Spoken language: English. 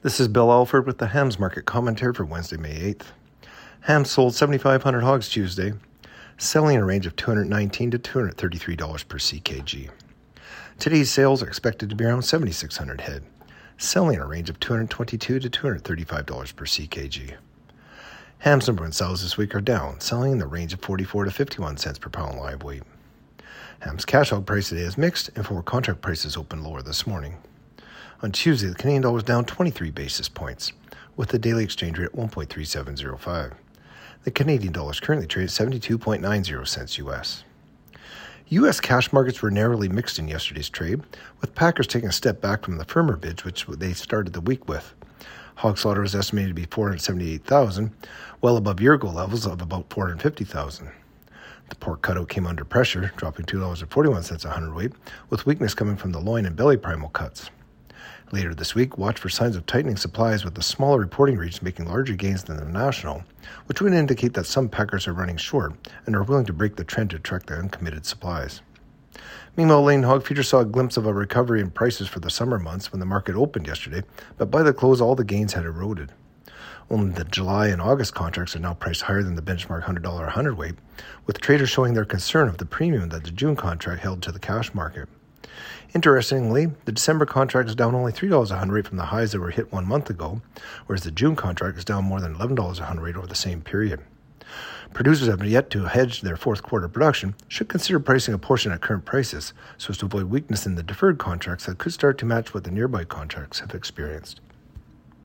This is Bill Alford with the Hams Market Commentary for Wednesday, May 8th. Hams sold 7,500 hogs Tuesday, selling in a range of $219 to $233 per CKG. Today's sales are expected to be around 7,600 head, selling in a range of $222 to $235 per CKG. Hams number one sales this week are down, selling in the range of 44 to 51 cents per pound live weight. Hams cash hog price today is mixed, and forward contract prices opened lower this morning. On Tuesday, the Canadian dollar was down 23 basis points, with the daily exchange rate at 1.3705. The Canadian dollar is currently trading at 72.90 cents U.S. U.S. cash markets were narrowly mixed in yesterday's trade, with packers taking a step back from the firmer bids which they started the week with. Hog slaughter was estimated to be 478,000, well above year-ago levels of about 450,000. The pork cutout came under pressure, dropping $2.41 a hundredweight, with weakness coming from the loin and belly primal cuts. Later this week, watch for signs of tightening supplies with the smaller reporting regions making larger gains than the national, which would indicate that some packers are running short and are willing to break the trend to attract the uncommitted supplies. Meanwhile, Lane Hog Feeder saw a glimpse of a recovery in prices for the summer months when the market opened yesterday, but by the close, all the gains had eroded. Only the July and August contracts are now priced higher than the benchmark $100 hundredweight, with traders showing their concern of the premium that the June contract held to the cash market. Interestingly, the December contract is down only $3 a hundredweight from the highs that were hit 1 month ago, whereas the June contract is down more than $11 a hundredweight over the same period. Producers have yet to hedge their fourth quarter production, should consider pricing a portion at current prices so as to avoid weakness in the deferred contracts that could start to match what the nearby contracts have experienced.